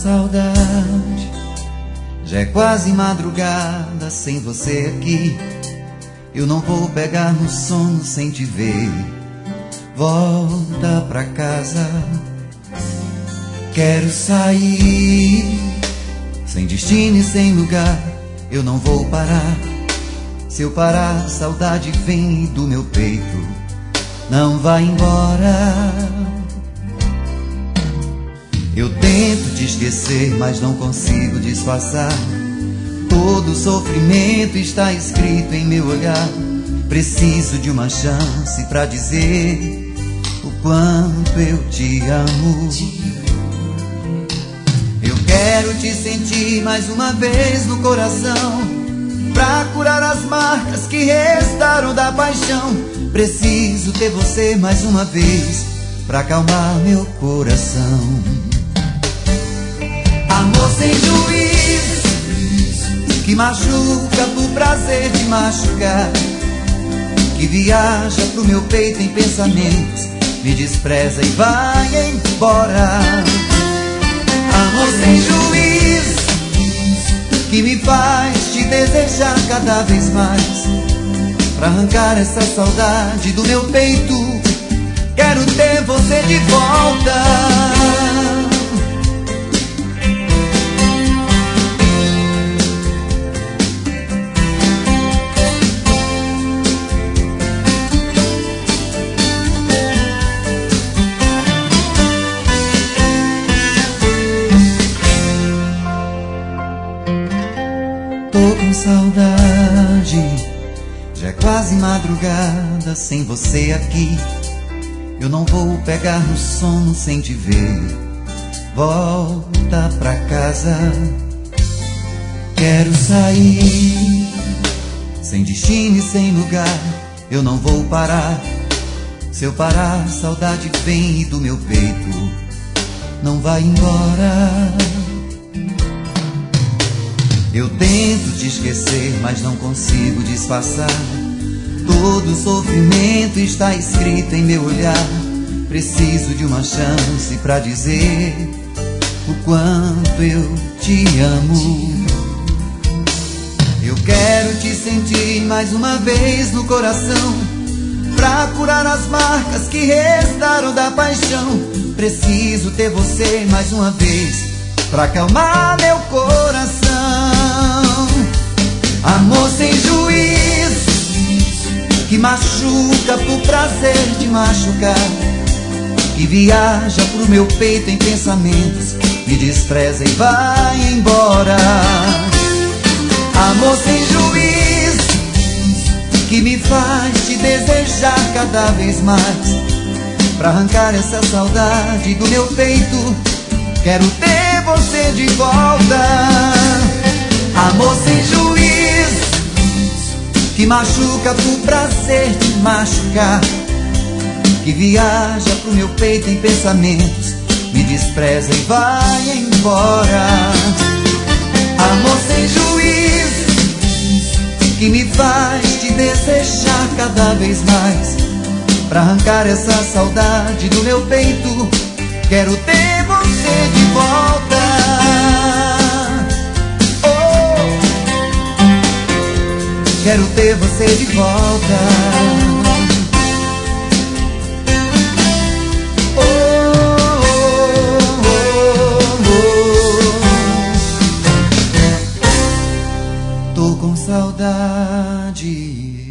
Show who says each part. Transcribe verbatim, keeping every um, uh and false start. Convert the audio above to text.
Speaker 1: saudade, já é quase madrugada sem você aqui. Eu não vou pegar no sono sem te ver. Volta pra casa, quero sair, sem destino e sem lugar. Eu não vou parar. Se eu parar, a saudade vem do meu peito, não vai embora. Eu tento te esquecer, mas não consigo disfarçar. Todo sofrimento está escrito em meu olhar. Preciso de uma chance pra dizer o quanto eu te amo. Eu quero te sentir mais uma vez no coração, pra curar as marcas que restaram da paixão. Preciso ter você mais uma vez, pra acalmar meu coração. Amor sem juiz, que machuca por prazer de machucar, que viaja pro meu peito em pensamentos, me despreza e vai embora. Amor sem juiz, que me faz te desejar cada vez mais, pra arrancar essa saudade do meu peito, quero ter você de volta. Tô com saudade, já é quase madrugada sem você aqui. Eu não vou pegar no sono sem te ver. Volta pra casa, quero sair, sem destino e sem lugar. Eu não vou parar. Se eu parar, a saudade vem do meu peito, não vai embora. Eu tento te esquecer, mas não consigo disfarçar. Todo sofrimento está escrito em meu olhar. Preciso de uma chance pra dizer o quanto eu te amo. Eu quero te sentir mais uma vez no coração, pra curar as marcas que restaram da paixão. Preciso ter você mais uma vez, pra acalmar meu coração. Amor sem juiz, que machuca por prazer de machucar, que viaja pro meu peito em pensamentos, me despreza e vai embora. Amor sem juiz, que me faz te desejar cada vez mais, pra arrancar essa saudade do meu peito, quero ter você de volta. Amor sem juiz, que machuca por prazer de machucar, que viaja pro meu peito em pensamentos, me despreza e vai embora. Amor sem juiz, que me faz te desejar cada vez mais, pra arrancar essa saudade do meu peito, quero ter você de volta. Quero ter você de volta. Oh, oh, oh, oh. Tô com saudade.